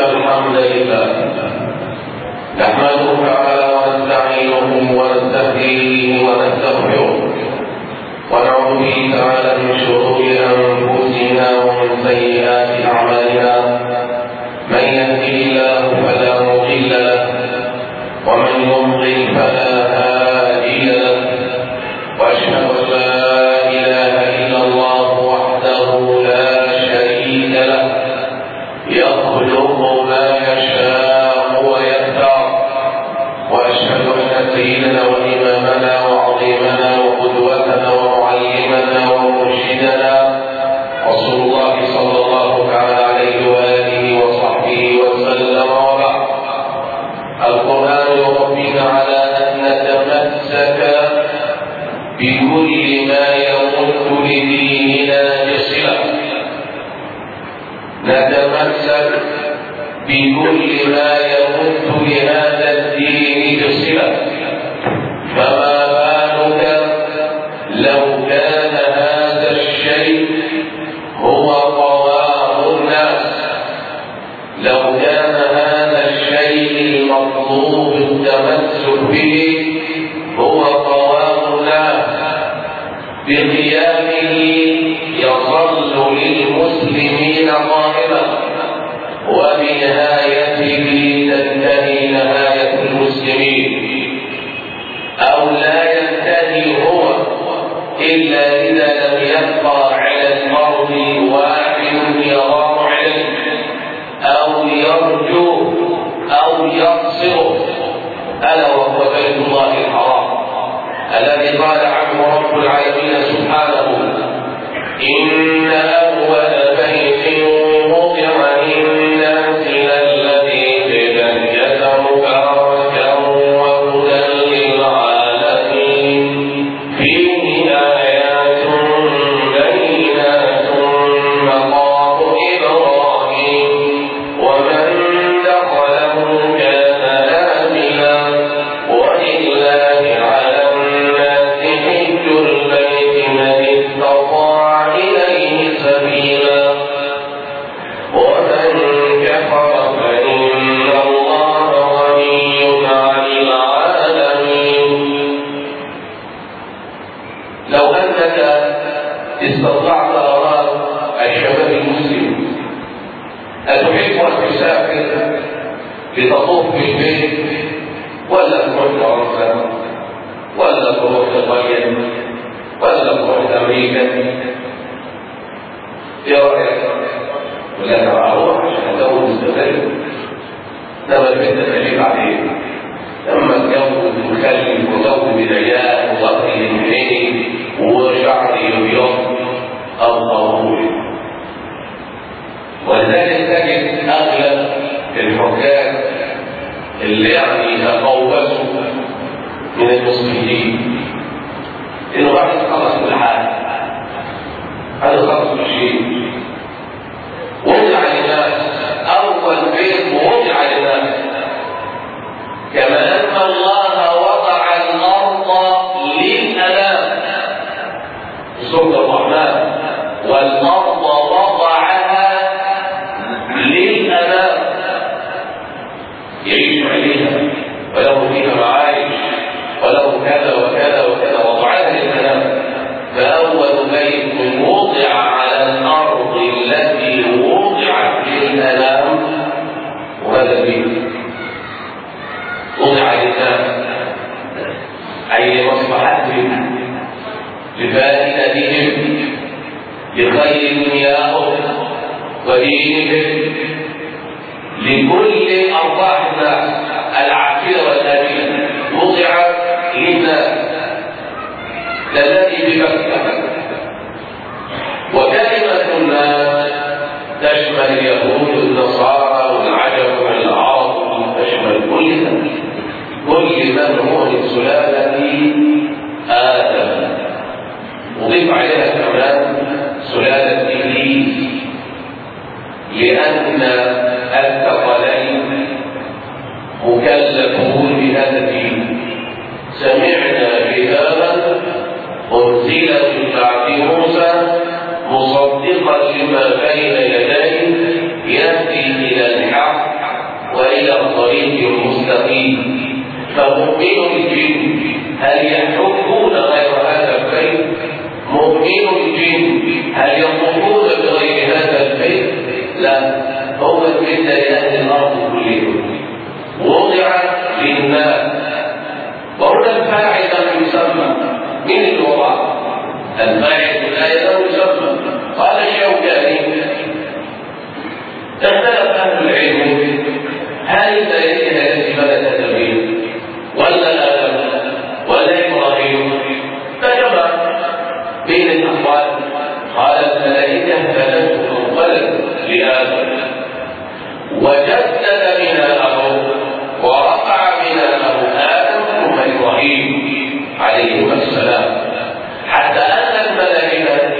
الحمد لله نحمده تعالى ونستعينه ونستهديه ونستغفره ونعوذ به تعالى من شرور انفسنا ومن سيئات اعمالنا من يهده الله فلا مضل له ومن يضلل فلا هادي له واشهد ان لا اله الا الله وحده لا شريك له يخلق ما يشاء ويختار واشهد ان سيدنا وامامنا وعظيمنا وقدوتنا ومعلمنا ومرشدنا رسول الله صلى الله تعالى عليه واله وصحبه وسلم وبعد. القران يربينا على ان نتمسك بكل ما يمت لديننا بصله، نتمسك بكل ما يمت لهذا الدين بصله، فما بالك لو كان هذا الشيء هو قوام الناس، لو كان هذا الشيء المطلوب التمسك به هو قوام الناس، بقيامه يظل للمسلمين قائما وبنهايته تنتهي نهاية المسلمين، أو لا ينتهي هو إلا إذا لم يبقى على الأرض واحد يغار عليه أو يرجوه أو يقصره، ألا وهو بيت الله الحرام الذي قال عنه رب العالمين سبحانه: إن أول بيت وضع للناس للذي ببكة مباركا وهدى للعالمين فيه آيات بينات مقام إبراهيم ومن دخله كان آمنا ولله على الناس حج البيت من استطاع إليه سبيلا ومن كفر فإن الله غني عن العالمين. لو أنك استطعت آراء الشباب المسلم أتحب أن تسافر لتطوف في البيت ولا تروح فرنسا ولا تروح إيطاليا ولا تروح أمريكا؟ ايه رايك؟ ولا اروح عشان ازود الزبائن؟ انما البنت تجيب عليه لما اتجوز وخلف وزوج بدايات وظهري يميني وشعري يبيض الضروري. ولذلك تجد اغلب الحكام اللي يتقوسوا من المسلمين انه بعد يخلص كل حاجه، هذا خلص كل شيء. وضع للناس، اول بيت وضع للناس، كما ان الله وضع الارض للانام في سوره الرحمن: والارض وضعها للانام يعيش عليها وله فيها معايش وله كذا وكذا وكذا، وضعها للانام. فاول بيت وضع على الارض التي وضعت للانام وهذا البيت وضع للناس، اي لمصلحتهم لفائدتهم لخير دنياهم ودينهم لكل ارواح الناس العاقله والامنه، وضع للناس الذي بمكة. وكلمة الناس تشمل اليهود والنصارى والعجم والعرب، تشمل كل من هو من سلالة آدم، وضيف عليها كمان سلالة إبليس، لأن الثقلين مكلفون بهذا الدين. سمعنا بهذا أنزل من بعد موسى مصدقا لما بين يديه يهدي إلى الحق وإلى الطريق المستقيم. فمؤمن الجن هل يحبون غير هذا البيت؟ مؤمن الجن هل يطوفون بغير هذا البيت؟ لا، هو البيت لأهل الأرض كلهم، وضع للناس. وهنا الفاعل لم يسمى. من الوضع الفاعل الآية لم يسمى. قال الشوكاني اختلف أهل العلم هل الملائكة التي بدأت تبين ولا آدم ولا إبراهيم؟ فجمع بين الأقوال. قال الملائكة بدأت تنقلب لآدم وجدد بناءه ورفع بناءه آدم ثم إبراهيم عليهما السلام، حتى أن الملائكة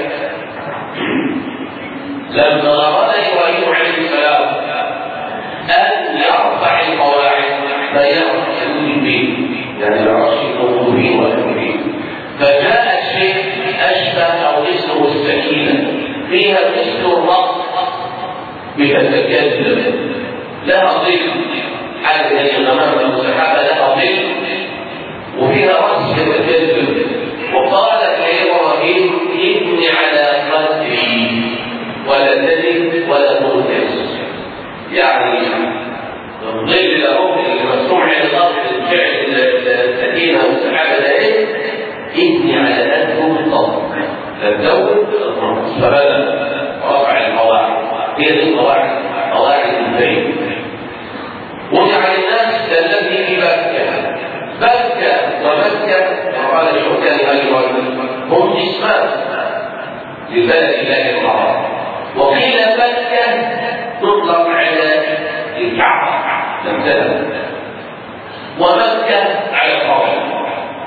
لما أراد إبراهيم عليه السلام أن يرفع القواعد فيرفع البيت، يعني العرش يكون فيه وفيه، فجاء الشيء أشبه أو اسمه السكينة، فيها مثل الرأس بتتكلم، لها ظل، حاجة زي الغمام والسحابة لها ظل وفيها رأس يتكلم. وقالت لإبراهيم ابني على قدري ولا تزد ولا تنقص، يعني الظل الأرض اللي مسموع على الأرض الفعل السكينة والسحابة ده إيه؟ ابني على قدره بالضبط، لا تزود فبدأ رفع القواعد. هي دي القواعد، قواعد البيت. وضع للناس الذي في مكة. مكة ومكة قال الشوكاني أيضا هم اسمان لبلد الله الحرام، وقيل مكة تطلق على الكعبة نفسها، ومكة على الحرم،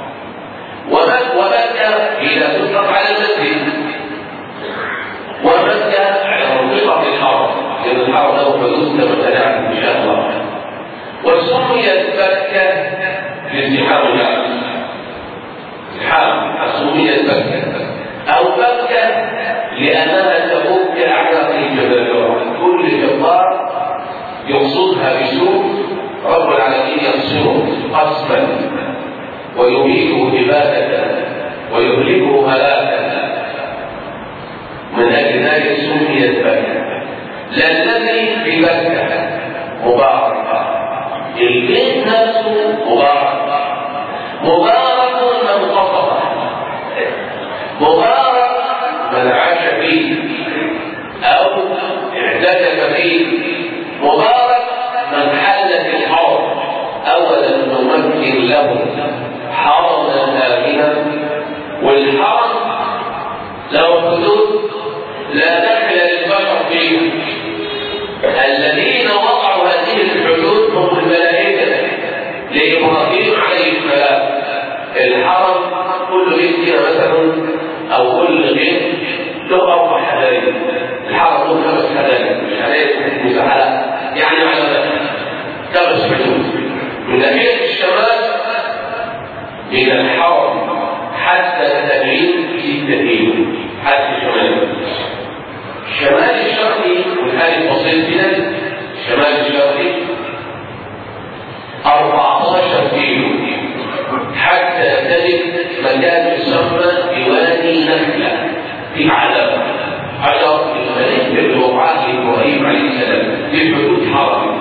ومكة هي تطلق على المسجد، ومكة على منطقة الحرم، لأن الحرم له حدود كما سنعلم إن شاء الله. وسميت مكة لازدحام الناس، ازدحام سميت مكة، أو مكة لأنها تفك أعناق الجبابرة، كل جبار يقصدها بسوء رب العالمين يقصره قصفا ويميته إبادة ويهلكه هلاكا. من أجل ذلك سميت مكة. الذي في مكة مبارك، البيت نفسه مبارك، مبارك من قصده، مبارك من عاش فيه أو اعتكف فيه، مبارك من حل في الحرم. أولا نمكن له حرما آمنا، والحرم له حدود لا دخل للبشر فيه. الذين وضعوا هذه الحدود هم الملائكة لإبراهيم عليه السلام. الحرم كل بيت فيها مثلا أو كل بيت له 4 حدائق، الحرم له 5 حدائق، مش حدائق مساحات، يعني على ذلك 5 حدود. من ناحية الشمال من الحرم حتى التبعيد 6 كيلو حتى الشمال. الشمال الشرقي والحال البسيط كده، الشمال الشرقي 14 كيلو حتى تجد مكان يسمى بوادي نخلة في علامة حجر الملك بالوقعات لإبراهيم عليه السلام في حدود حرم.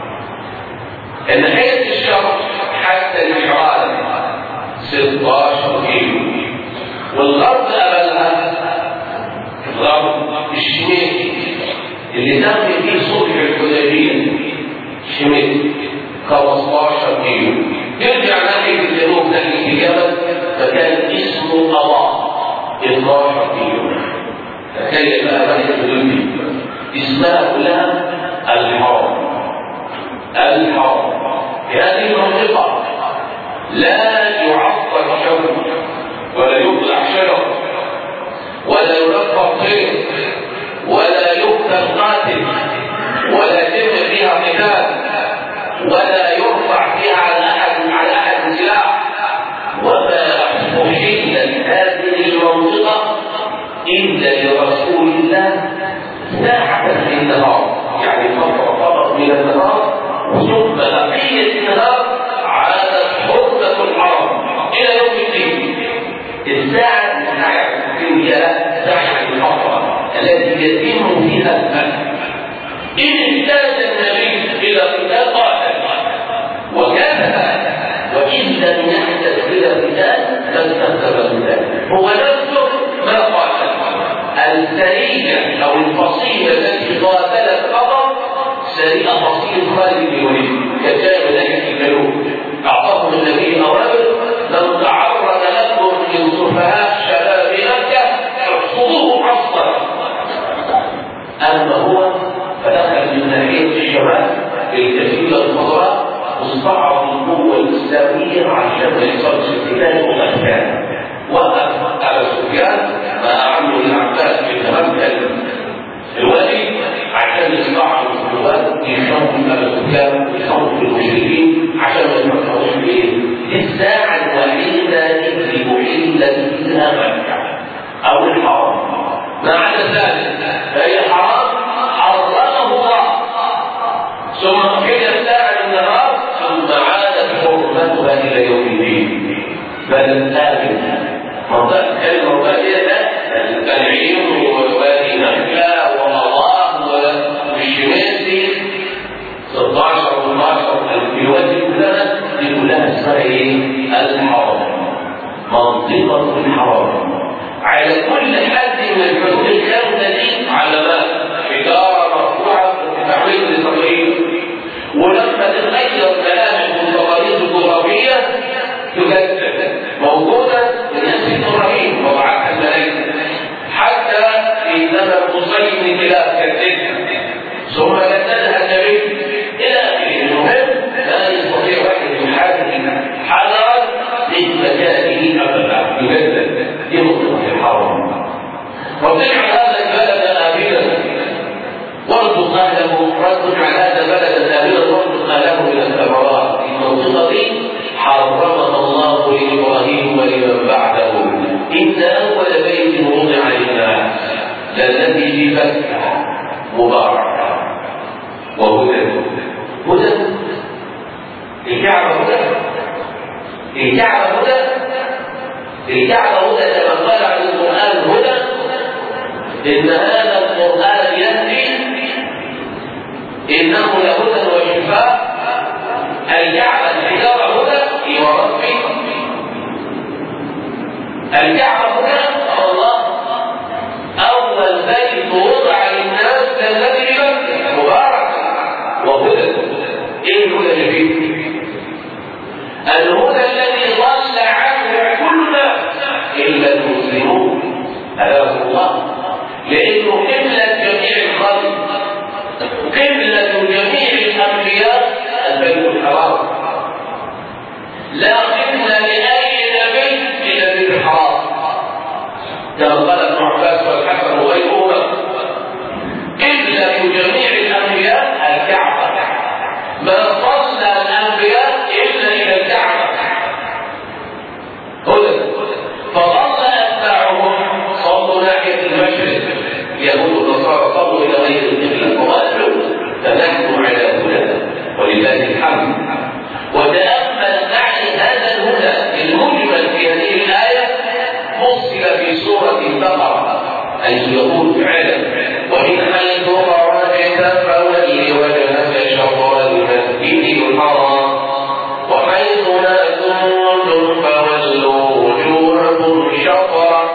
الناحية الشرق حتى الجعال 16 كيلو، والغرب أبلها الغرب الشمالي اللي تم فيه صلح الحديبية شمال 15 كيلو. يرجع ناحية الجنوب ناحية اليمن مكان اسمه قضاء 12 كيلو. تخيل بقى ناحية الحدود اسمها كلها الحرم. الحرم في هذه المنطقة لا يعطر شجر ولا يطلع شجر ولا ينفر طير ولا يقتل قاتل ولا يتم فيها قتال ولا يرفع فيها على احد سلاح. وما احلت هذه المنطقه الا لرسول الله ساعه في النهار، يعني فتره فقط من النهار ثم بقية النهار عادت حرمة الحرم إلى يوم الدين. الساعة الدنيا ساعة الحرمة التي يتم فيها الفتح. إن احتاج النبي إلى قتال قاتل وكذا، وإن لم يحدث إلى قتال فاستخدم القتال. هو نفسه ما قاتل. السرية أو الفصيلة التي قاتلت قطر سرية فصيل خالد بن وليد كجاء ذلك الجنوب. أعطاهم النبي أوامر لو تعرض لكم من سفهاء شباب مكة احصدوه حصدا. أما هو فدخل من ناحية الشمال بالكثير الخضراء واستعرض القوة الإسلامية عشان ما يحصلش اختلاف وغشان. وقف على سفيان ما أعلم العباس بن مكة الوالي عشان يستعرض القوات يخوف على سفيان يخوف المشركين عشان ما يفكروش بايه؟ الساعة الوحيدة التي أحلت فيها مكة أو الحرم. ما عدا ذلك فهي حرام حرمه الله، ثم بقي الساعة النهار ثم عادت حرمتها إلى يوم الدين. بل آمن منطقة كلمة التنعيم ووادي نخلة ومضاء والشماسي 16 و12 الكيلوات كلها دي كلها اسمها ايه؟ الحرم. منطقة الحرم على كل حد من الحدود الخمسة دي علامات حجارة مرفوعة تعميد للتقريب. ولما تتغير ملامح والتقاليد الجغرافية تجدد موجودة من نفس إبراهيم وضعتها الملائكة حتى في زمن قصي بن كلاب كالذكر ثم جددها النبي إلى آخره. المهم لا يستطيع واحد من حذرا من مكانه أبدا يجدد. دي منطقة الحرم. وتجعل هذا البلد آمنا وارزق أهله، واجعل هذا البلد آمنا وارزق أهله من الثمرات. المنطقة دي حرمها الله لإبراهيم ولمن بعده. إن أول بيت وضع للناس للذي في مكة مبارك وهدى. هدى الكعبة هدى. الكعبة هدى. الكعبة هدى كما قال عن القرآن هدى. إن هذا القرآن يهدي إنه لهدى وشفاء. الكعبة الحجارة هدى وربي. الكعبة هدى الله أول بيت وضع للناس الذي بمكة مبارك وهدى. إيه الهدى اللي فيه؟ الهدى الذي ضل عنه كل الناس إلا المسلمون. هذا الله لأنه قبلة جميع الخلق، قبلة جميع الأنبياء البيت الحرام. لا قبلة لأي نبي إلا البيت الحرام كما قال ابن عباس والحسن وغيرهما. قبلة جميع الأنبياء الكعبة، ما صلى الأنبياء إلا إلى الكعبة هدى. فظل أتباعهم صلوا ناحية المشرق، يهود النصارى صلوا إلى غير القبلة وغادروا، فنحن على هدى ولله الحمد. وتأمل معي هذا الهدى المجمل في هذه الآية فصل في سورة البقرة، أي يقول تعالى: ومن حيث خرجت فول وجهك شطر المسجد الحرام وحيث ما كنتم فولوا وجوهكم شطره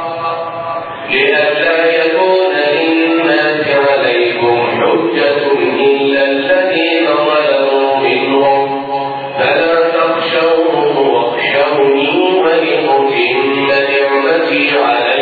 لئلا يكون للناس عليكم حجة إلا الذين ظلموا منهم فلا تخشوهم واخشوني ولأتم نعمتي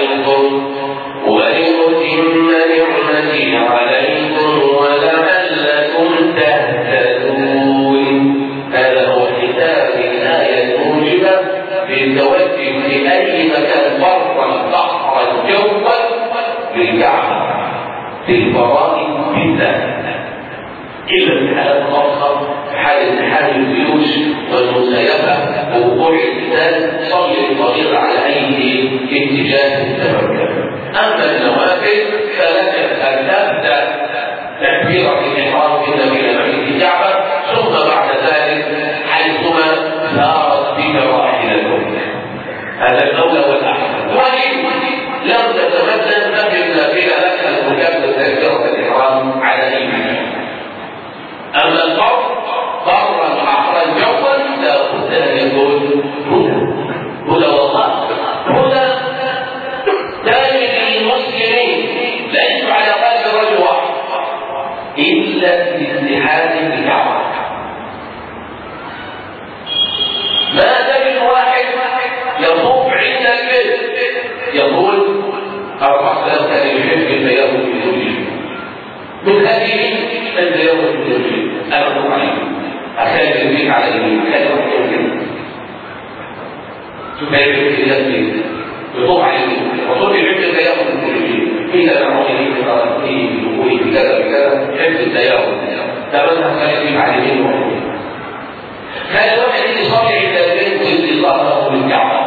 عليكم ولعلكم تهتدون. هذا هو ختام الآية الموجبة بالتوجه لأي مكان برا بحرا جوا للكعبة في الفرائض بالذات، إلا في حالة خاصة في حال امتحان الجيوش والمسايفة ووقوع القتال صلي الفريضة على أي اتجاه تمكن. أما النوافل فلك أن تبدأ تكبيرة الإحرام في سبيل الكعبة ثم إلا باتحاد الكعبة. ما تجد واحد يطوف عند البيت يقول 4000 كان يحب التيمم في زوجه من هذه التيمم في زوجه أنا أقول عليه أخلي البيت على اليمين أخلي واحد يمكن شوف هيك في نفسي يطوف على اليمين وطول يحب التيمم في زوجه إذا نعود إليه في قرارته بدخوله بكذا بكذا حفظ التيمم تمنى خلي البيت على اليمين وحده. كان الواحد اللي صالح عند البيت ويبدي ظهره بالكعبة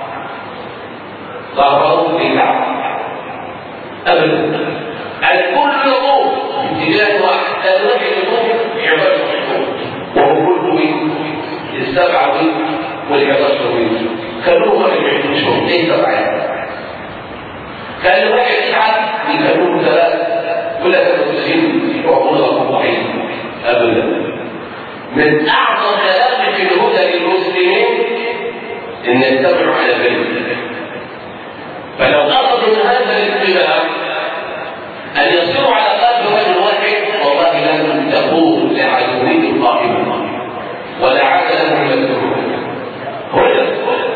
ظهره بالكعبة أبدا الكل يطوف اتجاه واحد لا الواحد يطوف عبادة الحكم وهو كله السبعة والحداشر خلوه واحد يحدثهم ايه سبعة كان الواحد يتعب يخلوه ثلاثة ولا كانوا مسلمين وعقول الله ضعيف أبدا. من أعظم كلام في الهدى للمسلمين أن يتبعوا على بيت فلو أخذوا من هذا الاتباع أن يصيروا على قلب رجل واحد والله لن تقوم لعدوهم قائما ولا عاد لهم يذكرون هدى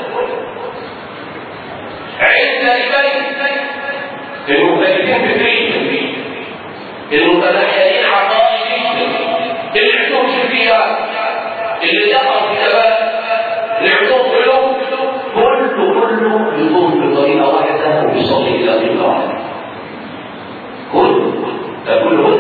عند البيت المختلفين فكريا المتنحيين عقائديا اللي عندهم شركيات اللي دخلوا في كباب اللي عندهم قلوب كله يقوم بطريقه واحده ويصلي الى قبله كله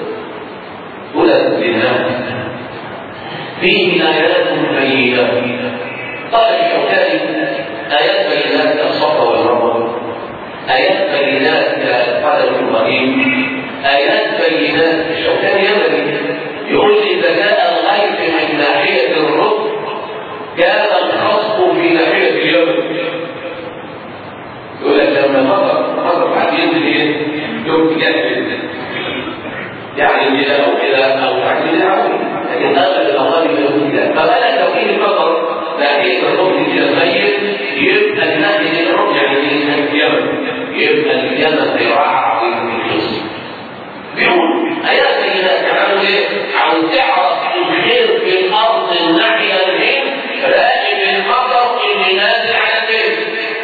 هدى للناس فيه ايات بينات قال الشوكاني ايات بينات كالصفا والمروه ايات بينات كالقدم القديم ايات بينات الشوكاني يبني يقول اذا جاء الغيث من ناحيه الركب كان الخصب في ناحيه اليمن. يقول لك لما مطر بعد ينزل ايه؟ يوم تجدد يعني كده او كده او تعديل عمودي لكن اغلب الاغاني يقول كده فبالك لو كان المطر ناحيه الركب كده ميت يبقى ناحيه الركب يعني اليمن يبقى اليمن ذراع عظيم في الخصب. بيقول ايات بينات عملوا ايه؟ عاوز تعرف الخير في الارض الناحيه اليمين راقب المطر اللي نازل على البيت.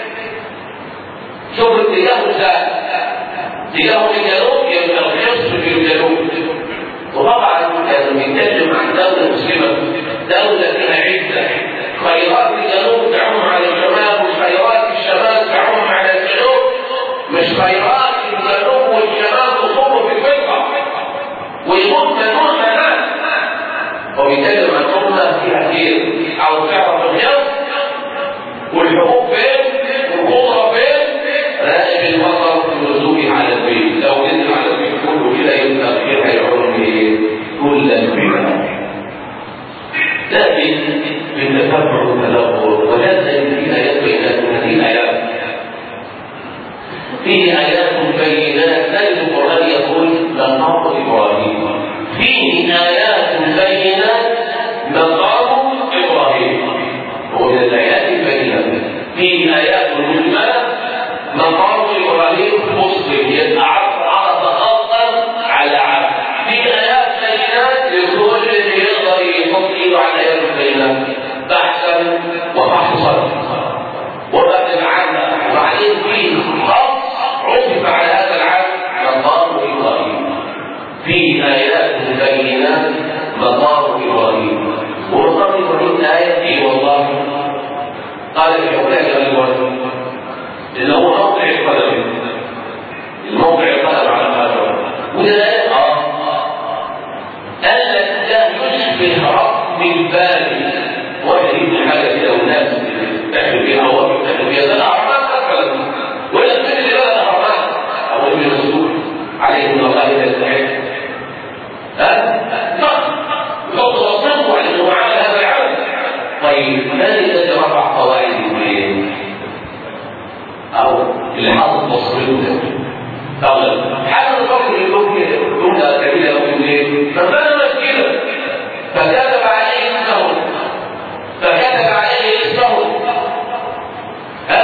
شوف اتجاهه ازاي؟ اتجاهه الجنوب يبقى الخصب في الجنوب. وطبعا كانوا بيتكلم عن دوله مسلمه دوله فيها عزه خيرات الجنوب تعم على الشمال وخيرات الشمال تعم على الجنوب مش خيرات الجنوب والشمال تصب في الفرقه ويموت مليون ناس. وبيتكلم عن امه فيها خير او تعرف الخير والحقوق فين والقدره فين راقب المطر ونزوله على البيت. لو نزل على البيت كله كده يبقى الخير هيعم كل البيت. لكن بالتتبع والتدبر ولازم في ايات بينات هذه ايات فيه ايات بينات تجد القران يقول مقام ابراهيم فيه ايات بينات مقام ابراهيم ومن الايات البينات فيه ايات مجمله مقام ابراهيم مسلم يتعرف خطا على عبد فيه ايات بينات لكل اللي يقدر يحط ايده على ايات البينات بحثا وفحصا وبعد عنها وبعدين فيه خط عطف على هذا العبد مقام ابراهيم فيه ايات بينات مقام ابراهيم ومقام ابراهيم ايه ايه والله قال الحكام الاول اللي هو موضع القدم الموضع القدم على هذا وده قال لك ده يشبه رقم البال واحد يجي حاجه كده والناس تحمل فيها هواء تحمل فيها ده الاعمال مثلا ولا تجد لها الاعمال او ابن الرسول عليه ان الله يستحق لو توصلوا على انه عمل هذا العمل طيب من الذي رفع قواعد الدين او اللي حاطط مصريه حاجه الفرق اللي جمله كبيره قوي منين فكان مسكينا فكتب عليه اسمه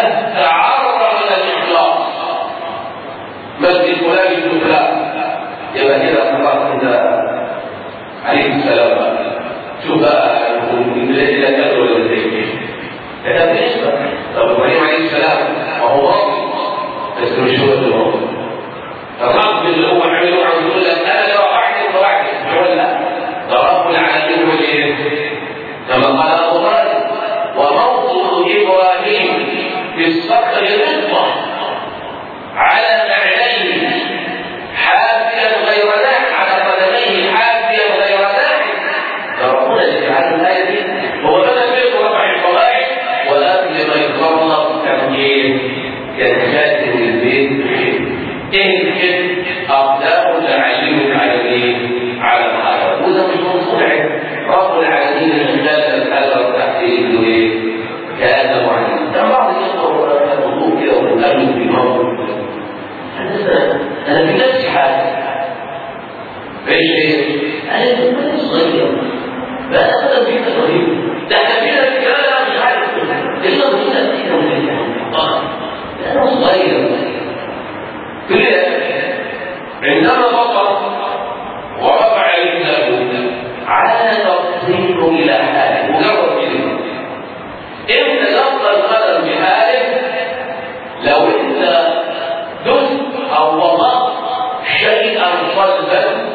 تعرض الى الاخلاص مسجد فلان بن فلان يبقى كده خلاص انت عليك السلام بقى. شوف بقى البلاد لا تدعو ولا تيجي كتاب نسبة. طب ابراهيم عليه السلام وهو راضي بس مش هو اللي راضي. الرب اللي هو عمله عم يقول لك انا لو اعتق فاعتق ولا لا؟ ده رب العالمين هو ايه؟ كما قال ابو طالب وموضع ابراهيم في الصخر رضا على نعليه حافيا غير ناح على قدميه حافيا غير ناح. فربنا يجعل الايه دي هو بدا بيته رفع الفضائل وقبل ما يخلص كان ايه؟ كان خاتم البيت بخير. ايه الخير؟ اقدام تعلمك على ايه؟ على الحجر. وده مش منصنع رب العالمين اللي خلق الحجر تحتيه ايه؟ كان معلم. كان بعض يذكر الوضوء كده ويقلب في موضوع أنا في نفسي حاجة فإيش إيه؟ أنا في صغير بقى أبدا فيك صغير ده احنا فينا الكلام أنا مش عارف إلا بطولة فينا أنا صغير كده. عندما بطل ورفع رجله عاد تصير إلى حاله مجرد كده. إمتى يبقى القدم بحاله؟ لو أنت دست أو وضعت شيئا صلبا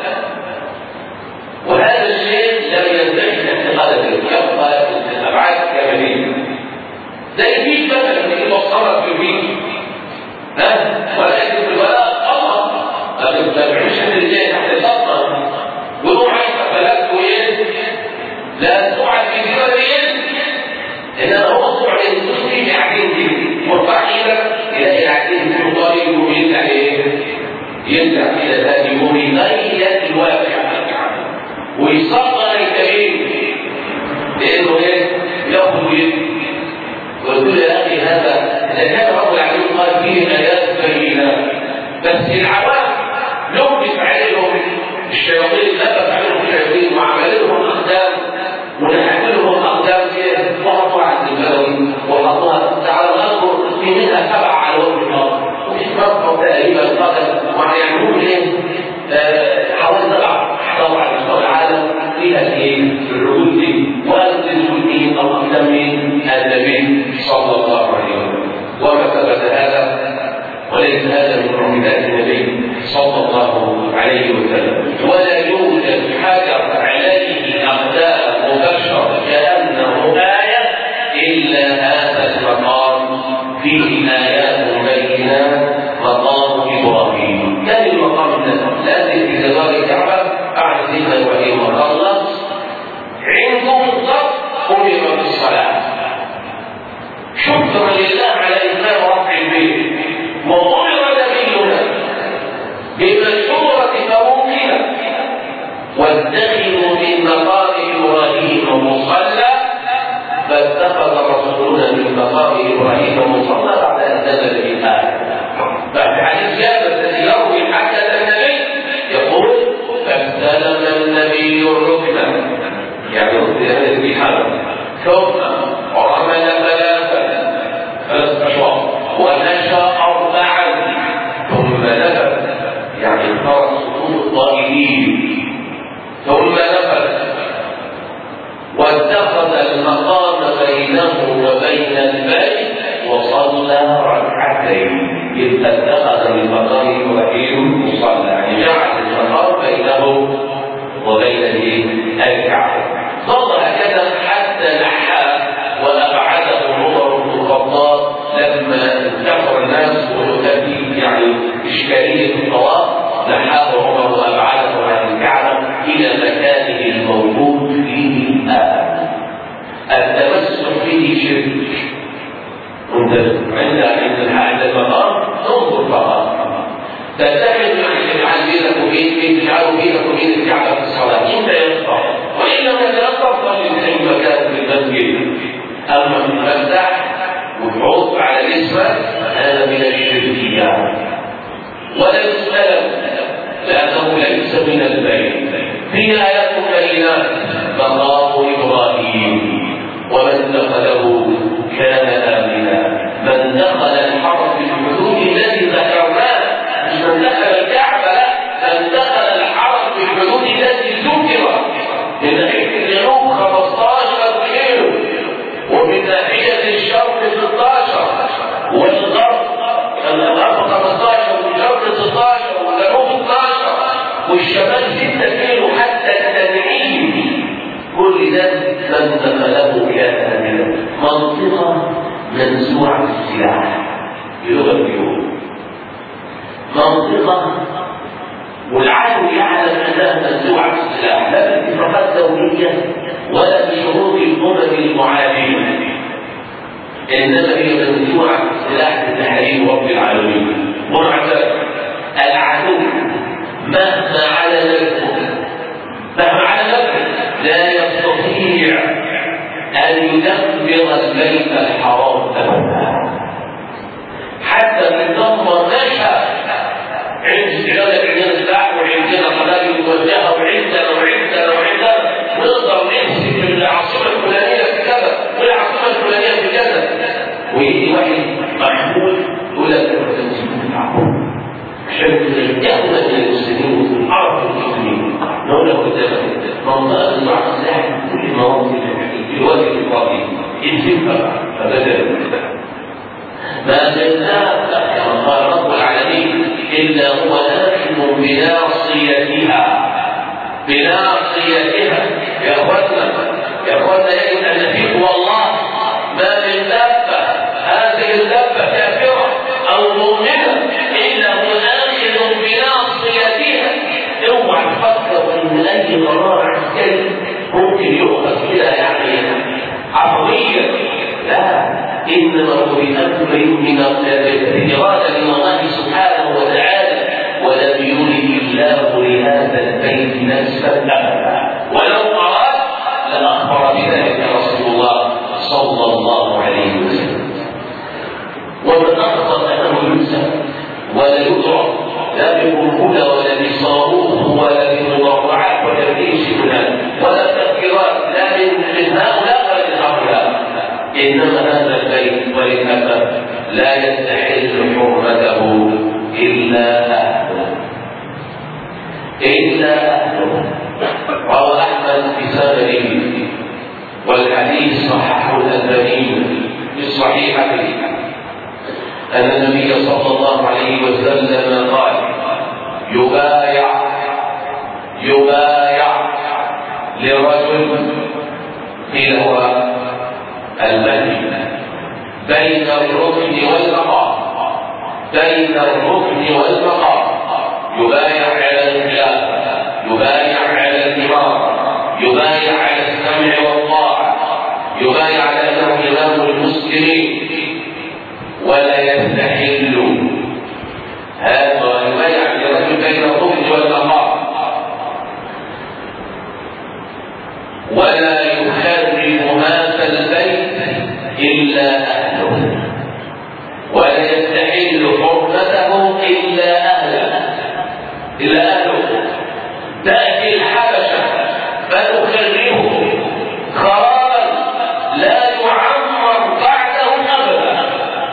وهذا الشيء لم ينتهي تحت قدمك يبقى الابعاد كاملين زي البيت مثلا اللي وصلت في البيت ولكن في الولاء الله ما تتبعوش الرجال تحت السطر وروح عشان بلدك وايه لا تقعد في ديوانين انما هو طبعا الدستي قاعدين كده مرفع ايدك الى قاعدين في طريق ويرجع ايه؟ يرجع الى ذات يوم يغير الواقع ويصغر الكريم لانه ايه؟ ياخذ ويدي. قلت له يا اخي هذا اذا كان رب العالمين قال فيه ايات بينات بس العوام لبس عليهم الشياطين لبس عليهم الشياطين وعملهم اقدام ونحملهم اقدام وحطوا عند البلوي وحطوها تعالى ننظر في منها 7 على وجه الارض وفي مرة تقريبا القدم ويعملون ايه؟ حوالي 7 طبعا على مستوى العالم فيها الايه؟ الرجول دي وانت المسلمين او المسلمين النبي صلى الله عليه وسلم. وما ثبت هذا وليس هذا من معجزات النبي صلى الله عليه وسلم. ولا يوجد حجر عليه اقدام مبشر كانه ايه الا هذا المقام فيه ايات بينات مقام ابراهيم. كان المقام الذي في جدار الكعبه بعد سيدنا ابراهيم وخلص عنده بالضبط امر بالصلاه شكرا لله على إتمام رفع البيت. وأمر نبينا بمشورة فروقنا واتخذوا من مقام إبراهيم مصلى فاتخذ رسولنا من مقام إبراهيم مصلى بعد أن نزل الآية. بعد حديث جابر الذي يروي الحدث النبي يقول فاستلم النبي الركن يعني ركن في حرب ثم ورمل 3 أشواط ونشى 4 ثم نفذ يعني اختار صفوف الطائفين ثم نفذ واتخذ المقام بينه وبين البيت وصلى 2 إذ اتخذ من مقام إبراهيم مصلى يعني جعل المقام بينه وبين الكعبة. ظل هكذا حتى نحاه وأبعده عمر بن الخطاب لما كفر الناس وتأتي يعني إشكالية الطواف نحاه عمر وأبعده عن الكعبة إلى مكانه الموجود فيه الآن. التمسك فيه شرك. عند المقام انظر فقط تتخذ عن بينك وبين تجعلوا بينك وبين الكعبة في الصلاة انت ينفع وإن لم يتنفع صلي في أي مكان في المسجد. أما المفتح والعطف على الاسم هذا من الشركيات ولا يسأل لأنه ليس من البيت. في آيات بينات مقام إبراهيم ومن دخله كان آمنا. من دخل الحرم في الحدود التي ذكرناه مش من دخل الكعبة لا من دخل الحدود التي ذكرت من ناحية الجنوب 15 كيلو، ومن ناحية الشرق 16، والغرب 15 والشرق 16 والجنوب 12 والشمال 6 كيلو حتى التنعيم. كل ده من دخله كان منطقة منزوعة السلاح بلغة اليوم، منطقة والعالم يعلم انها منزوعة السلاح لا باتفاقات دولية ولا بشروط الامم المعادية، انما هي منزوعة السلاح بتحريم رب العالمين. ومع ذلك العدو مهما على نفسه لا يستطيع ان يدمر البيت الحرام ابدا، حتى يدمر نشأ عند استعمال عندنا سلاح وعندنا قنابل موجهه وعندنا نقدر نمسك العاصمه الفلانيه في كذا والعاصمه الفلانيه في كذا، ويجي واحد محمود يقول لك انت مسلمين معهم عشان ياخذ من المسلمين والعرب المسلمين. نقول له قدامك منطقه المعصيه سلاح كل المواطن في الوجه الفاضي الفكره فبدل ما جزاء قال رب العالمين إلا هو آخذ بناصيتها. يا أخوانا يجب أن نفيق والله ما من دابة هذه الدابة كافرة أو مؤمنة إلا هو آخذ بناصيتها. اوعى تفكر إن أي قرار عسكري ممكن يؤخذ كده يعني عفويا، لا، إنما هو بأمر من الإرادة من الله سبحانه وتعالى، ولم يرد الله لهذا البيت نفسا أبدا، ولو أراد لأخبر بذلك رسول الله صلى الله عليه وسلم. ومن أخبر أنه ينسى ولا يدرك لا بالقنبلة ولا بالصاروخ ولا بالمضرعات ولا بالشبهات ولا التفكيرات لا من هؤلاء ولا من هؤلاء، إنما هذا البيت وللأسف لا يستحل حرمته إلا أهله. روى أحمد في سنده والحديث صححه الألباني في صحيحته أن النبي صلى الله عليه وسلم قال: يبايع لرجل قيل هو المهدي بين الركن والمقام، يبايع على الخلافة، يبايع على الإمارة، يبايع على السمع والطاعة، يبايع على أنه إمام المسلمين، ولا يستحل هذا يبايع لرجل بين الركن والمقام، ولا يخرب هذا البيت إلا أهله، ولا يستحل حرمته إلا أهله. تأتي الحبشة فتخربه خرابا لا يعمر بعده أبدا.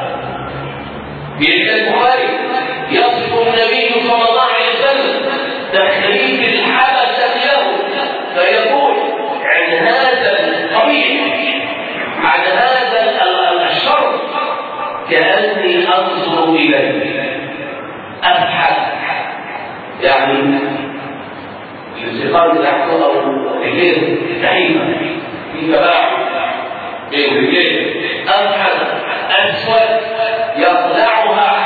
في البخاري يصف النبي صلى الله عليه وسلم تخريب الحبشة له فيقول عن هذا القبيح، عن هذا الشر، كأني أنظر إليه أبحث، يعني الاستقامة الأحكام أو الرجال تعيبا في تباعد بين الرجال، أبحث أسود يطلعها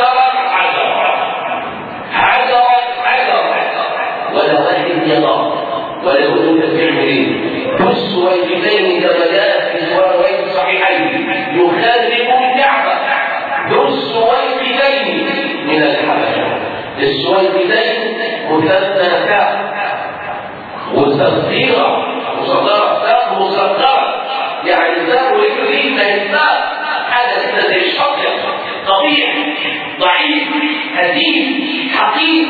حجرا، ولا واحد يضع ولا يقول تعمل بص والجبين كما جاء في رواية الصحيحين يخرب الكعبة بالسويدين من الحبشة. السويدين مثنى كعب وتصغيرة مصغرة، يعني ذاك رجلين ما ينفع هذا زي الشطر قبيح ضعيف هزيل حقير،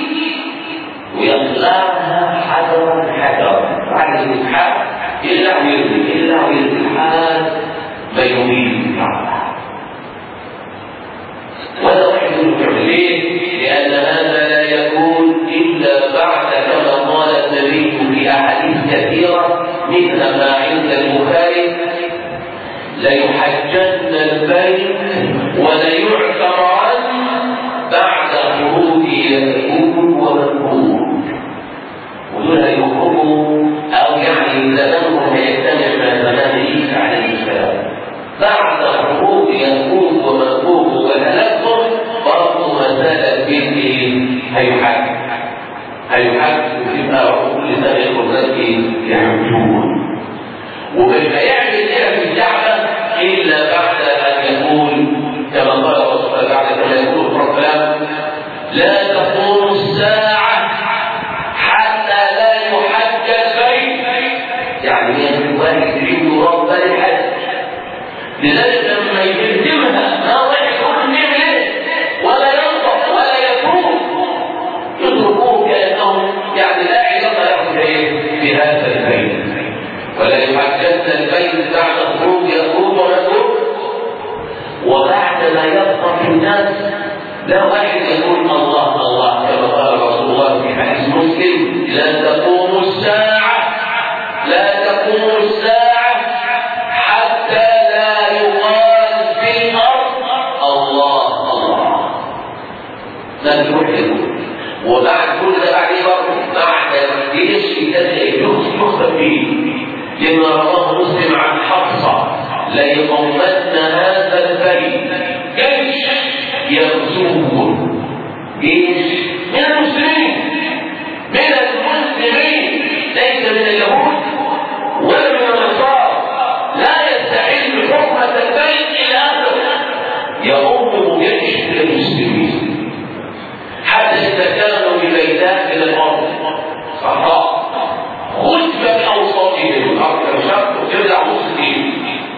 ويطلعها حجرا بعد الامتحان إلا ويرضي الحال ما يريد الكعبة. ولا واحد يقول ليه؟ لأن هذا لا يكون إلا بعد كما قال هيحج وتبقى كل سنه يدخل ناس يحجون، ومش هيعمل كده في الكعبه الا بعد ان يقول كما قال الرسول بعد كما يقول الرسول لا تقوم الساعه حتى لا يحج البيت، يعني يجب واحد يريد رب الحج. لذلك لما يلزمها ما واحد يقول ليه ولا ينطق ولا يتوب يتركوه كانه يعني لا علاقه له في هذا البيت، ولا يحجزن البيت بعد خروج يخرج ويخرج. وبعد ما يبقى في الناس لا واحد يقول الله الله كما قال رسول الله في حديث مسلم لا تقوم الساعه حتى لا يقال في الارض الله الله، لا يوحد. وبعد كل ده بعد الجيش يخطب فيه لما رواه مسلم عن حفصه ليقومن هذا البيت جيش يغزوه، جيش من المسلمين ليس من اليهود ولا من النصارى، لا يستحل حكمة البيت إلى أبدا، يقوم جيش من المسلمين حتى إذا كانوا ببيتات من الأرض صحراء خشب بأوساطهم الأرض الشرق وترجع مسلمين،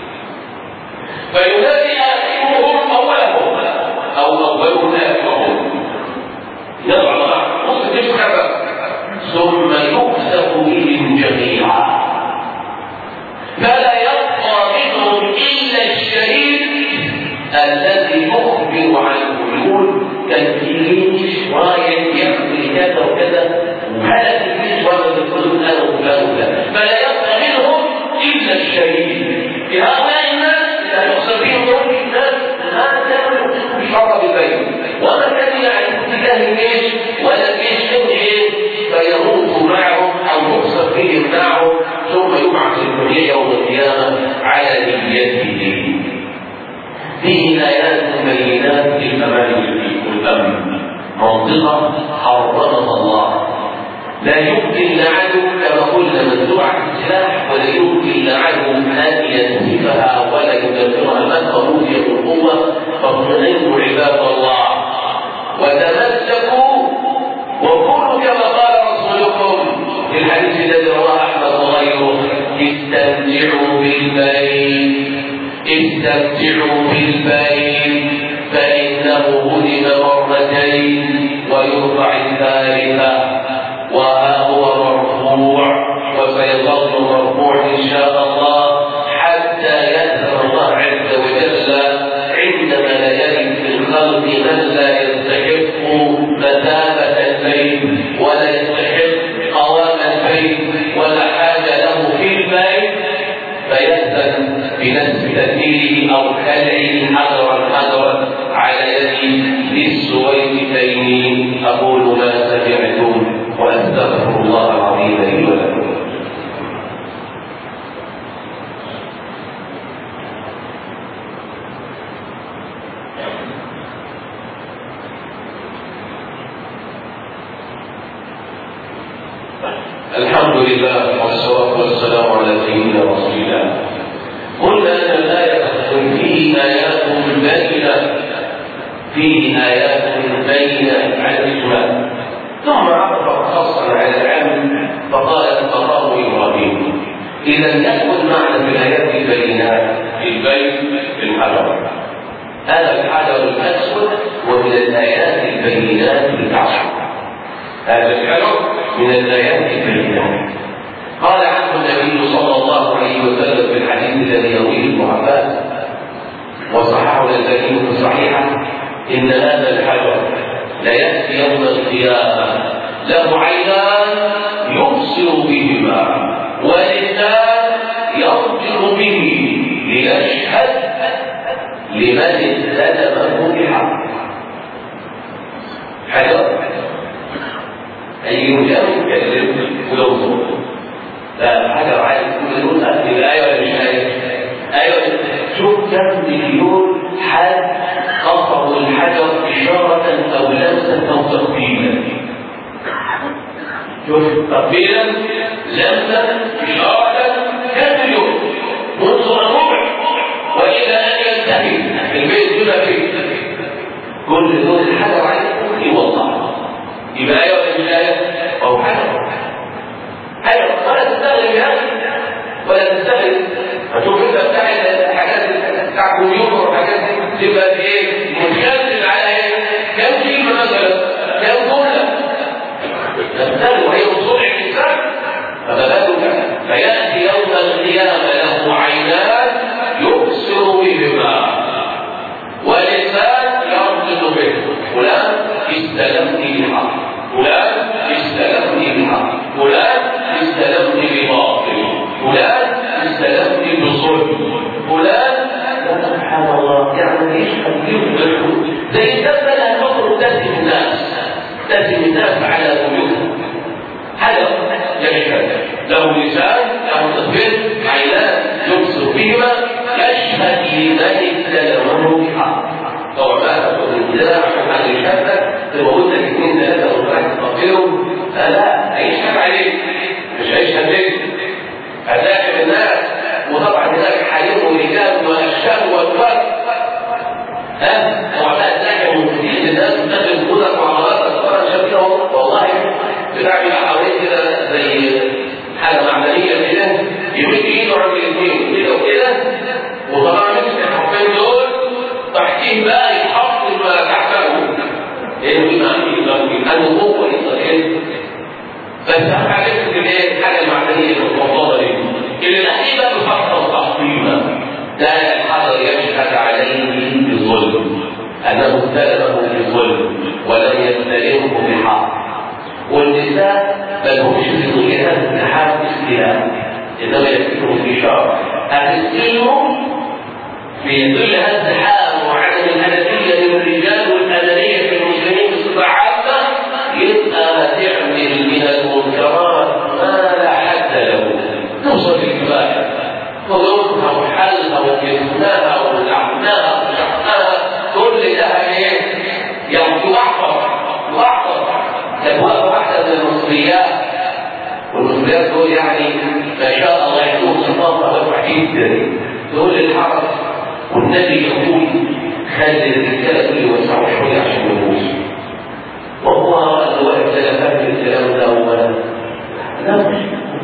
فينادي آخرهم أولهم أو أولهم آخرهم يضع نص الجيش كذا ثم يكسب بهم جميعا، فلا يبقى منهم إلا الشهيد الذي يخبر عنه يقول كان في جيش رايح يعمل كذا وكذا وهذا الجيش وهذا الكل أنا وفلان، فلا يبقى منهم إلا الشهيد. في هؤلاء الناس لا يحصل فيهم كل الناس ما كانوا بشرب البيت وما كانوا يعرفون اتجاه الجيش ولا الجيش يدعي فيموت معهم أو يحصل فيهم معهم ثم يبعث الدنيا يوم القيامة على نيته. فيه آيات بينات للأمان والأمن، منطقة حرمها الله لا يمكن لعدو كما قلنا منزوعة السلاح ولا يمكن لعدو أن ينسفها ولا يدمرها من أوتي القوة، فاغتنموا عباد الله وتمسكوا وكونوا كما قال رسولكم في الحديث الذي رواه أحمد وغيره استمتعوا بالبيت فإنه هدم مرتين ويرفع الثالثة، وها هو مرفوع وسيظل مرفوع إن شاء الله حتى يأذن الله عز وجل عندما لا يرد في الخلق من لا يستحق مثابة البيت ولا يستحق قوام البيت ولا حاجة له في البيت فيأذن بنسب تدبيره أو خلعه حذرا على يد السويدتين. أقول ما سمعتم وأستغفر الله العظيم لي ولكم. الحمد لله والصلاة والسلام على سيدنا رسول الله. قلنا أن الآية فيه آيات بينة عن الإجمال، ثم عرف خاصا على العام فقال الله إبراهيم. إذا يأخذ معنى في الآيات البينات في البيت الحجر، هذا الحجر الأسود ومن الآيات البينات العشر، هذا الحجر من الآيات البينات. قال عنه النبي صلى الله عليه وسلم في الحديث الذي يرويه ابن عباس وصححه الألباني في الصحيحة إن هذا الحجر ليأتي يوم القيامة له عينان يبصر بهما ولسان يرجع به ليشهد لمن استلمه بحق. حجر أي يوم يكذب ويوصل، لا حجر عايز كل يوم أهل الآية ولا مش آية؟ شوف كم مليون حد خطأوا الحجر إشارة أو لمسا أو تقبيلا. شوف تقبيلا لمسا إشارة كم يوم منذ الربع وإلى أن ينتهي البيت دون فيه كل دول حاجة عليكم إي والله يبقى آية ولا مش آية؟ أو حاجة ولا تستغل بهذا ولا تستغل هتشوف انت بتاع الحاجات بتاع الكمبيوتر والحاجات دي تبقى ايه؟ متخزن على ايه؟ كم كلمة مثلا؟ كم جملة؟ تستغل وهي وصول الإنسان فبدأت فيأتي يوم القيامة له عينان يبصر بهما ولسان ينطق به فلان استلمني بحق فلان استلمني بحق فلان استلمني بباطل فلان استلمني بظلم فلان سبحان الله يعني ايش خليهم زي الدم اللي هتخرج تسم الناس على بيوتهم حاجه يشهد له لسان له تطبيق عينان يبصر بهما يشهد لمن استلمه بحق طبعا بقى تقول الكلام عشان حد يشهدك تبقى ودك 2 3 وراح تقبله لا هيشهد عليك مش هيشهد ليك هتلاقي الناس وطبعا هناك حريم ورجال واشهاد والفرق طبعا هتلاقي من كتير الناس بتاخد جودك وعضلاتك وانا شايف كده والله بتعمل حوالين كده زي حاجه معدنيه كده يمد ايده عند الاثنين كده وكده وطبعا مش الحرفين دول تحتيه بقى يحط ما تحته ايه معنى انه قوه للصلاه بس اهم حاجه الايه الحاجه المعدنيه المفضله دي اللي الاخير بقى بيفصل تحطيمه ده الحضر يشهد عليه بالظلم انه استلمه بالظلم ولم يستلمه بحق والنساء بل همش في ظلها امتحان استلام انما يكفيهم في شر هتستلموا في ظلها ازدحام وعدم الانانيه للرجال والانانيه في المسلمين بصفه عامه يبقى تعمل من المنكرات ما لا حد له توصل للكبائر وضربها وحلها وكسناها ولعبناها وشحناها كل ده ايه؟ يعني يوحفر تبواب واحده من المصريات والمصريات دول يعني ما شاء الله يكون صفاقه وحيد دول الحرس والنبي يقول خلي الرجاله دول يوسعوا شويه عشان يبوسوا وهو الواحد سلفات الكلام ده ولا لا مش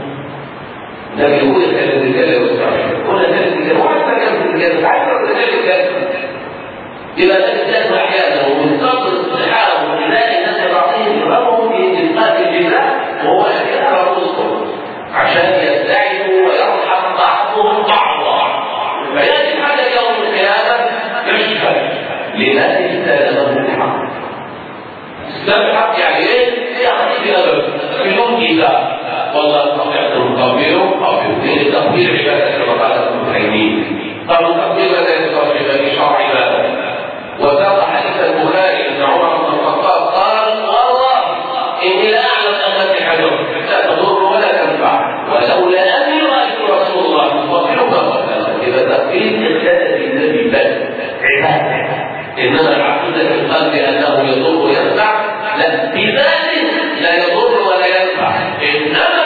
ده بيقول الرجاله يوسعوا ولا الرجاله وحتى كان الرجاله عايز الرجاله يبقى ده الانسان احيانا ومنتظر الصحاب وتلاقي الناس بعضهم يرغبوا في القاء الجزاء وهو يتكلم رسله عشان يستعينوا ويرحم بعضهم بعضا فياتي هذا يوم القيامه يشهد لمن استلمه الحق استلم الحق يعني ايه؟ يعني في بدون كتاب والله استطعت نقبله او يمكن التقبيل عباده كما قال ابن التيميه قالوا تقبيل لا يتقبل في شرع عباده وساق حديث البخاري ان عمر بن الخطاب قال والله اني لا اعلم انك حجر لا تضر ولا تنفع ولولا اني رايت رسول الله يفضلك اذا تقبيل اختلف النبي بل عباده انما العقيده في القلب انه يضر وينفع لا بذاته لا يضر ولا ينفع انما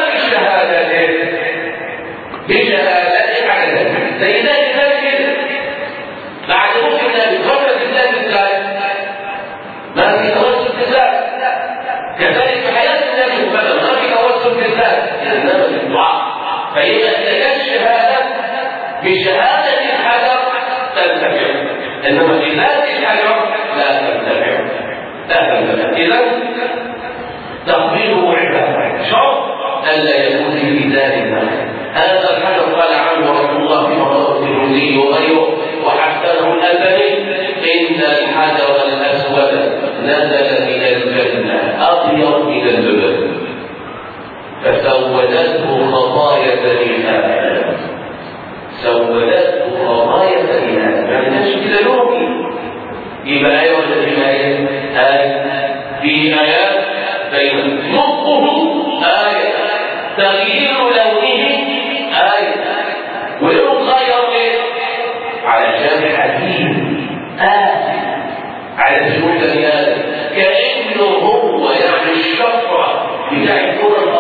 بشهادته على ذلك زي ذلك كده بعد ممكن بتوسل بالله ازاي؟ ما في توسل بالله كذلك في حياه النبي صلى الله عليه وسلم ما في توسل بالله انما في الدعاء فاذا احتاجت الشهاده بشهاده الحجر تنتفع انما بذات الحجر لا تنتفع اذا تقبيله عباده شرط الا يكون في ذلك هذا الحجر قال عنه رسول الله في مقام الترمذي وغيره وحسنه الألباني إن الحجر الأسود نزل من الجنة أطيب من اللبن فسودته خطايا بني آدم سودته خطايا بني آدم يعني مش كده لومي يبقى آية ولا في آية؟ في آيات بين نطقه آية تغيير لونه آية ويوم غير ايه؟ علشان حكيم على شمول بني آدم كأنه هو يعني الشفرة بتاع الكرة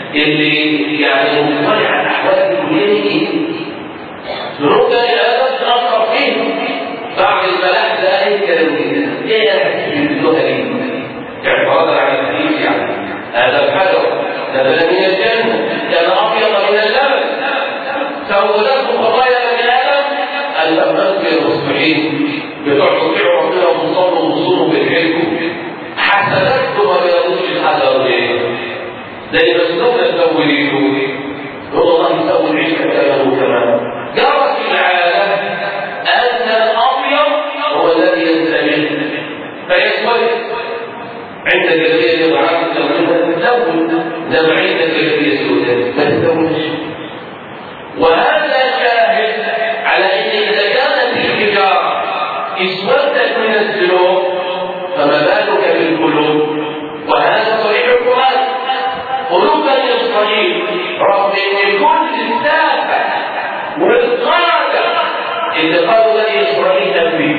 اللي يعني مطلع على الاحوال الكليه ذنوب بني ادم تاثر فيه بعد الملاح ده اي كلام كده ايه يعملوها ليه؟ اعتراضا على الحديث يعني هذا الحجر نزل من الجنه كان ابيض من اللبن سودته خطايا بني ادم الامام في المصلحين بتوع تطيعوا ربنا وتصلوا وتصوموا بالحلم حسناتكم ما بيقولش الحجر ليه؟ زي ما سنونا تسوي والله يسوي العيش كلامه كمان جرت في العالم ان الابيض هو الذي يستمر فيسود عند جلبيه الضعاف تسود لما عند جلبيه السوداء ما تسودش وهذا شاهد على ان اذا كانت الحجاره اسودت من الذنوب فما بالك بالقلوب وهذا صريح القران قلوب بني اسرائيل رغم ان كل السافه والقاده اللي قالوا بني اسرائيل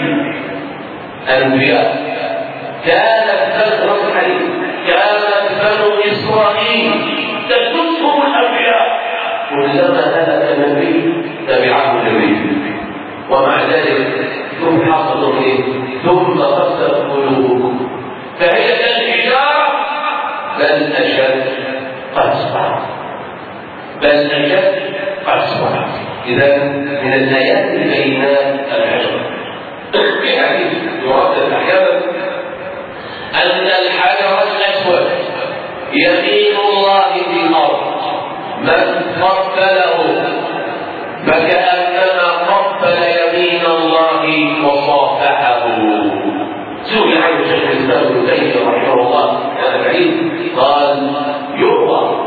انبياء كانت بنو اسرائيل تسوسهم الانبياء كلما هلك النبي تبعه النبي ومع ذلك ثم حصلوا ثم قست قلوبكم فهي كالحجاره بل اشد قسوة إذا من الآيات البينات الحجر في حديث يردد أحيانا أن الحجر الأسود يمين الله في الأرض من قبله فكأنما قبل يمين الله وصافحه سئل عنه شيخ الإسلام ابن تيمية رحمه الله هذا الحديث قال يروى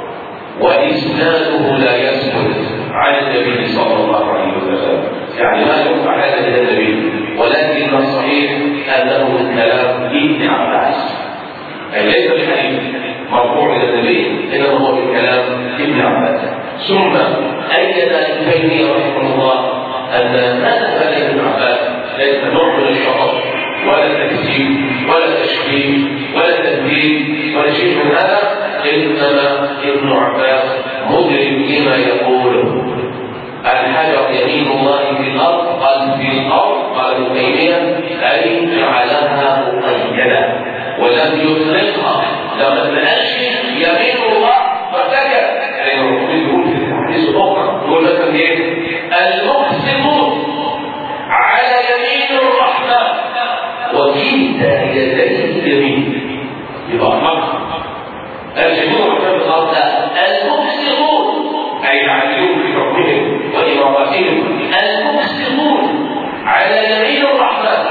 وإسناده لا يثبت عن النبي صلى الله عليه وسلم يعني ما يرفع هذا إلى النبي ولكن الصحيح أنه من كلام ابن عباس أي ليس بحديث مرفوع إلى النبي إنما هو من كلام ابن عباس ثم أيد ابن تيمية رحمه الله أن ما نفى ابن عباس ليس نوع من الشرف ولا تكذيب ولا تشبيه ولا تدليل ولا شيء من هذا إنما ابن عباس مدرك لما يقوله الحجر يمين الله في الأرض قال في الأرض قال ابن تيمية أي جعلها مؤيدة ولم يطلقها لما تنأشي يمين الله فسكت يعني يقول في الحديث الأخرى يقول مثلا إيه المقسمون على يمين الرحمن وكلتا يديه اليمين يبقى الحق الجمهور في الأرض المقسمون أي العادلون في حكمهم وإماراتهم المقسمون على يمين الرحمن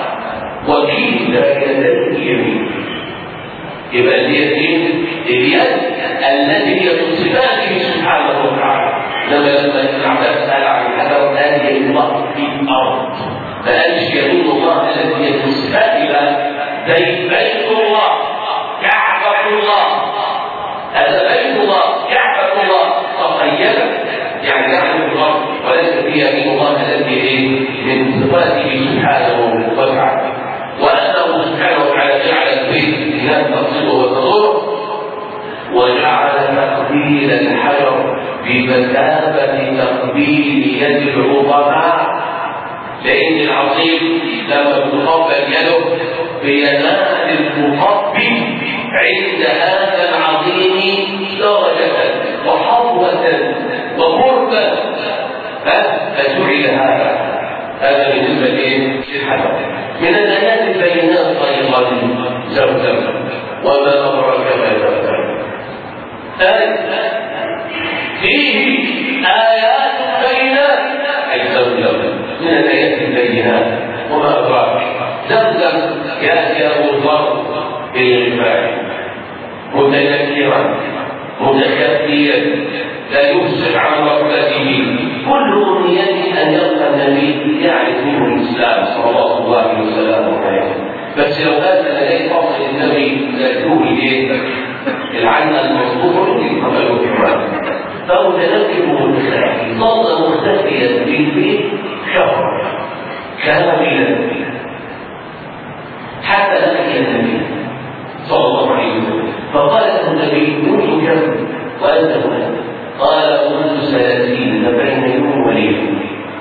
وكلتا يديه اليمين يبقى اليد اليد التي هي من صفاته سبحانه وتعالى لما ابن عباس سأل عن الحجر قال يد الله في الأرض ما قالش يمين الله التي هي من صفاته زي بيت الله كعبة الله هذا بيت الله كعبة الله تقيدت يعني في الأرض وليست هي يمين الله التي من صفاته سبحانه وتعالى وأنه سبحانه وتعالى جعل البيت لا تصله وتضره وجعل تقبيل الحجر بمثابة تقبيل يد العظماء لأن العظيم لما تقبل يده بينال المقبل عند هذا العظيم درجة وحظوة وقربة فجعل هذا بالنسبة للحجر من الآيات البينات أيضا زمزم وما أدراك ما زمزم فيه آيات بينات أي زمزم من الآيات البينات وما أدراك زمزم يأتي الله بالغفاء متذكرا متكفيا لا يفسد عن رغبته كل أمنيته أن يلقى النبي يعرف منه الإسلام صلى الله عليه وسلم بس لو كان لديه فضل النبي لأجوه العين المصدوق منه قبله كمان فهو متنكب متخافي ظل مختفيا في البيت شهر كاملا حتى لقي النبي صلى الله عليه وسلم فقال له النبي منذ كم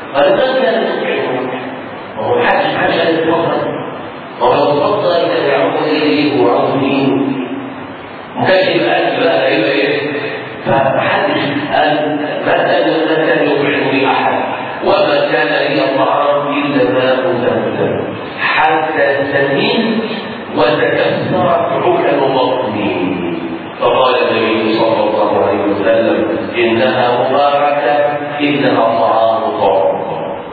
قال ما كان تطعمه؟ وهو الحاج ما كان يتفضل، وهو تفضل يدعوه اليه وعظمه مكشف قال بقى يبقى ايه؟ فمحدش قال ما كان يطعمني احد وما كان لي الطعام الا ما كنت حتى استميت وتكسرت عكر بطني. فقال النبي صلى الله عليه وسلم انها مباركه، انها طعام طعم.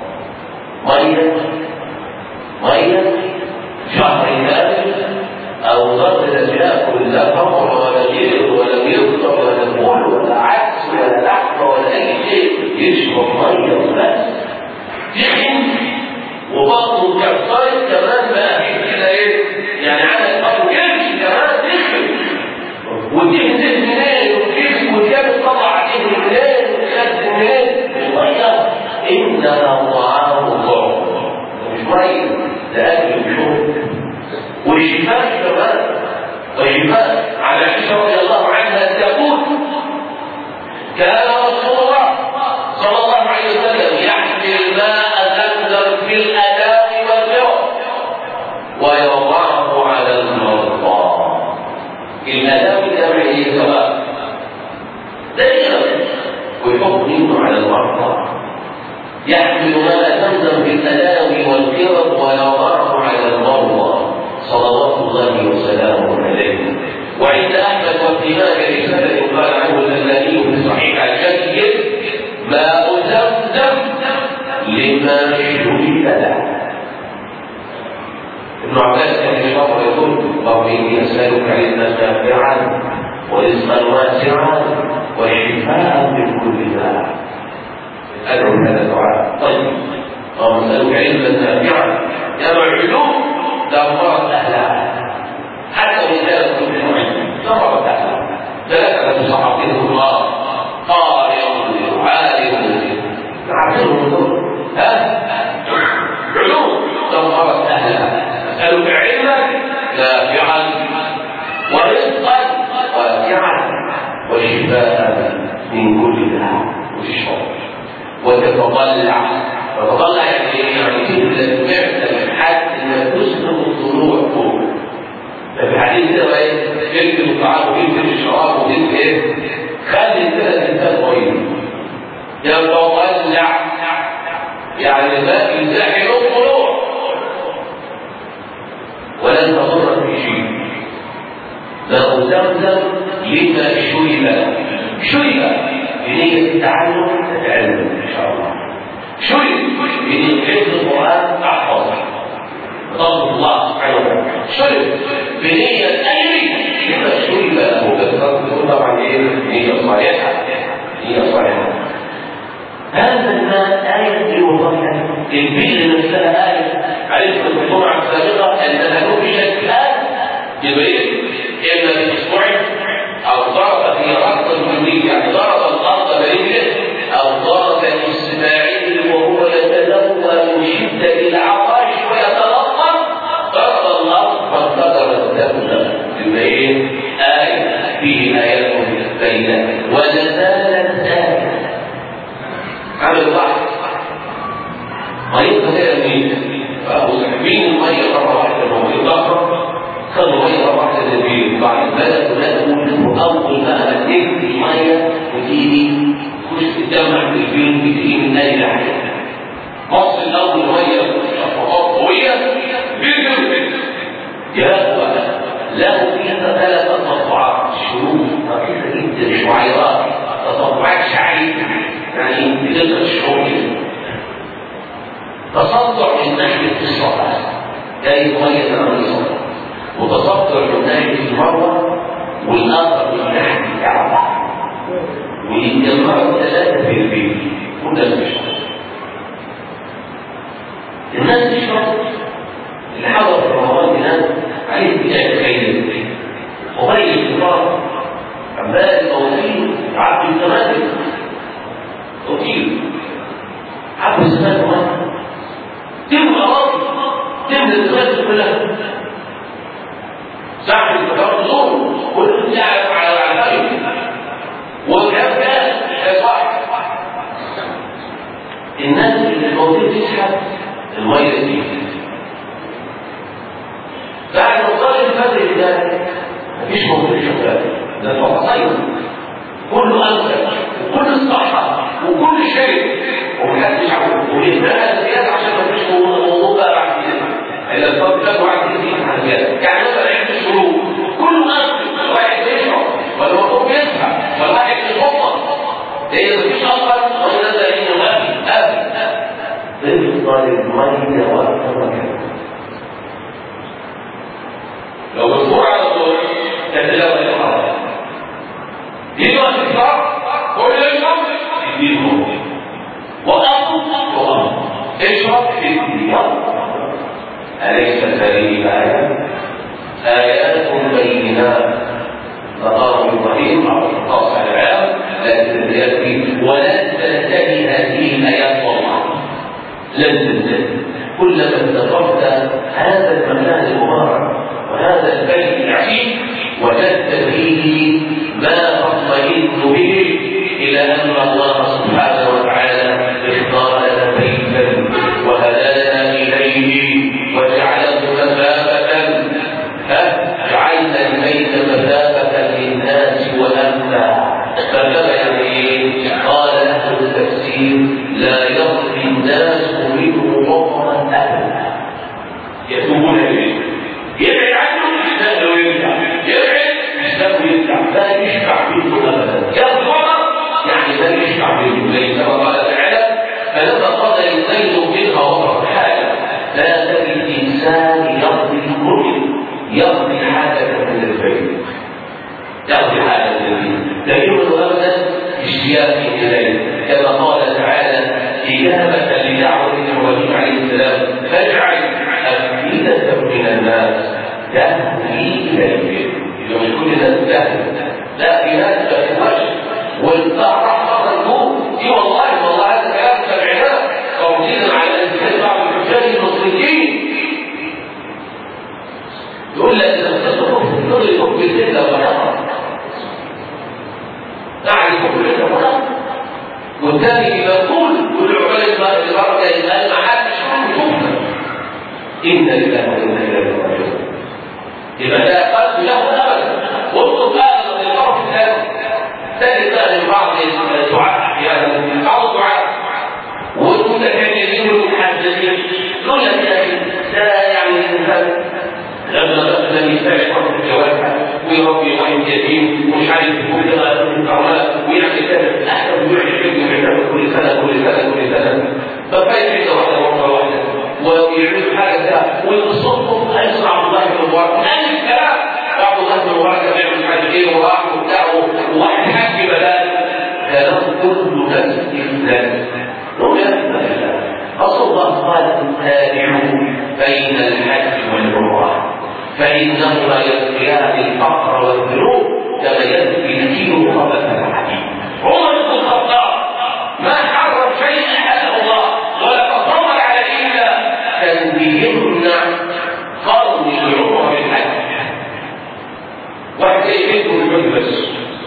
ميه شهر كامل او ضرب ياكل لا تمر ولا جير ولا بيفطر ولا فول ولا عدس ولا لحمه ولا اي شيء، يشرب ميه وبس يحن وبطنه كسرت كمان بقى كده ايه يعني على بطنه يمشي كمان تخرج وتنزل منين والجبل طلع عليه منين وخد منين الميه انها طعام ضعف مش ميه ده اكل وشرب والشفاء كمان. والشفاء على عائشة رضي الله عنها تقول كان رسول الله صلى الله عليه وسلم يحمل الماء زمزم في الأداء والجوع ويضعه على المرضى. الأداء جمع ايه سواء دائما ويحط منه على المرضى. يحمل ماء زمزم في الأداء والكرب ويضعه على المرضى صلوات الله وسلامه عليه. وعند احمد وابن ماجه رساله قال عنه الالباني في صحيح الجيد ماء زمزم لما شرب له. ابن عباس كان يشرب ويقول اللهم اني اسالك علما نافعا ورزقا واسعا وشفاء من كل داء. ادعو هذا الدعاء. طيب اللهم اسالك علما نافعا يا العلوم دمرت أهلها حتى رجال كل نوع دمرت أهلها. ثلاثة صحابين الله قارئ عالم عارفين دول علوم دمرت أهلها. أسألك علما نافعا ورزقا واسعا وشفاء من كل داء والشر وتتطلع يعني تبذل معدة حتى ما تسلم الضلوع فوق. ففي الحديث كده بقى يكتب الطعام ويكتب الشراب ويكتب ايه؟ خلي كده الانسان طيب يتطلع يعني ما يزاحم الضلوع ولن تضر في شيء. له زمزم لما شرب بنية التعلم تتعلم ان شاء الله. شرب بنية حفظ القرآن تحفظه بفضل الله سبحانه وتعالى. شرب بنية أجري لما شرب له بس طبعا ايه نية صالحة. هذا الماء آية وضحها البيل نفسها آية. عرفت الجمعة السابقة أنها نبشت الآن جبريل إما في أسبوع أو ضرب في رأس الجبريل يعني ضرب الأرض برجله أو ضرب إسماعيل وهو يتلوى من شدة العطش ويتلطم ضرب الأرض فانفجر الدم. يبقى آية فيه آيات بينات ولازالت آية. عمل واحد مريض كده مين؟ فأبو سحبين المية مرة واحدة الموضوع ضخم خدوا مية مرة واحدة للبيت بعد البلد ونقول أول ما أمدك المية وتيجي مش تتجمع في البيت بتيجي من أي لحظة. مصر الأول مية شفقات قوية بيجي يا له فيها ثلاثة تطبعات شروط رئيسة جدا شعيرات تطبعات شعيرة يعني بتلك الشعور تصدع من ناحية الصلاة جاي مية عن الصلاة وتصدع من ناحية المروة والآخر من ناحية الكعبة ويتجمعوا ثلاثة في البيت كل المشروع. الناس تشرب اللي حضر في رمضان هناك عليه بداية خير وغير الكفار عمال الموازين عبد الزمان وكيل عبد الزمان ومن تم الأراضي تم الزمان كلها ساعة الكفار ظلم كل ساعة على الخير وكان كان واحد الناس اللي المية دي. بعد ما صار الفجر ده مفيش موضوع شغال، ده الفصيل كله أنفق وكل الصحة وكل شيء ومحدش عارف وإنها زيادة عشان مفيش موضوع بقى بعد كده. إلا الفضل كان واحد كتير عن زيادة، يعني مثلا عند الشروط كله أنفق، واحد يشرب ولا مطلوب يدفع ولا واحد يتوضأ، إيه مفيش أصلا ولا ده إنه أبي تفضل المية وقت مكان. لو مصبوع على طول تتلاوى الحرارة يجي وقت الفرق كل يشرب يديه موت وقف اشرب يديه. أليس هذه آيات بينات نظام إبراهيم على القاص العام لا تنتهي ولا تنتهي هذه الآيات والله لن تنتهي. كلما استقرت هذا المكان المبارك وهذا البيت العجيب وجدت فيه ما تطمئن به إلى أن الله سبحانه وتعالى اختار لنا بيتا وهدانا إليه وجعله مثابة جعلنا البيت مثابة للناس وأمنا. فكما يعني قال أهل التفسير لا يرضي الناس منه وطنا أبدا يتوبون إليه يبعد عنه يشتغل ويرجع يبعد يشتغل ويرجع لا يشبع منه أبدا يرضى يعني لا يشبع منه زي كما قال تعالى فلما قضى الزيد منها وطر حاجة لا تجد إنسان يقضي الكل يقضي حاجة من البيت يقضي حاجة من البيت لا يؤمن أبدا اشتياق إليه كما قال تعالى إجابة لدعوة إبراهيم عليه السلام فاجعل أفئدة من الناس تهوي إليه. إذا مش كل الناس تهوي لا في ناس ما تهواش والطاعة رحمة النور دي والله هذا كلام سمعناه توجيها على انتهاء بعض الحجاج المصريين يقول لك إذا تصدقوا في النور يكون بالله ونقر تعرف كل ونقر والثاني يقول كل عقل البركة يبقى ما حدش يشوفنا إن لله وإنا إليه راجعون. يبقى لا قلب له أبدا. وانظر بقى للطرف الثاني تجد بقى لبعض الدعاء أحيانا بعض الدعاء والمتكلمين والمحدثين يقول لك يا أخي ده يعني الإنسان لما مثلا يفتح حرف الجوارح ويربي غير يتيم ومش عارف يكون كما الكرامات ويعمل كذا احسن ويعمل كل سنه فكيف واحده واحده ويعمل حاجه كده ويصدق اسمع عبد الله بن مبارك نفس الكلام عبد الله بن مبارك بيعمل مش عارف ايه وراح وبتاعه وواحد حاج بدل كلام كله نفس الكلام أصل الله قال تابعوا بين الحج والعمرة فإنهما يكفيان الفقر والذنوب كما يكفي الكيلو خبث الحديد. عمر بن الخطاب ما حرم شيئا حله الله ولا تطمر على إلا كان بيمنع فرض العمرة بالحج. واحد زي بيته الحج بس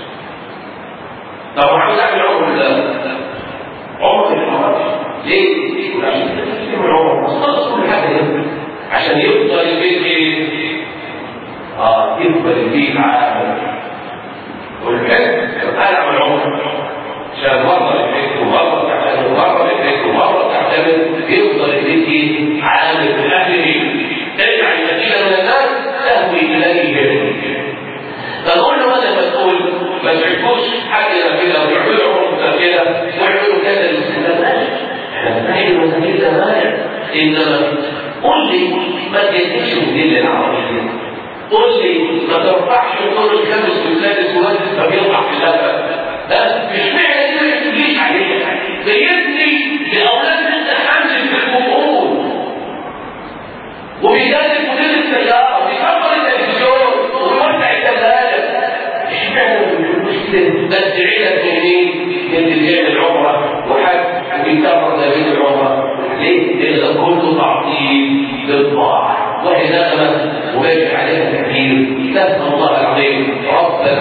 طب عاوز اعمل عمر لا عمر الحرام ليه؟ عشان عمر خلص كل حاجه عشان يفضل البيت ايه؟ يفضل البيت عامل والحج انا اعمل عمر عشان مره البيت ومره تعمل ومره البيت ومره تعمل يفضل البيت عامل بالاهل تجعل المدينه من الناس تهوي اليه. فنقول له هذا المسؤول ما تعرفوش حاجه كده ويعملوا عمر كده ويعملوا كذا للاستثمار احنا المسائل ده مانع. انما قل لي ما تجدش مدير العربيه قل لي ما ترفعش الدور الخامس والسادس والسادس فبيطلع في اللفه ده مش معنى انت ما تجيش عليه بيبني لاولاد انت حامل في الجمهور وبيجدد مدير السياره وبيكبر التلفزيون ويوسع الثلاجه بس عيلة منين من اللي يعمل عمره وحج ويكبر نبيل العمره ليه؟ لأن كله تعطيل للطاعة وإنما ويجب عليها كثير نسأل الله العظيم ربنا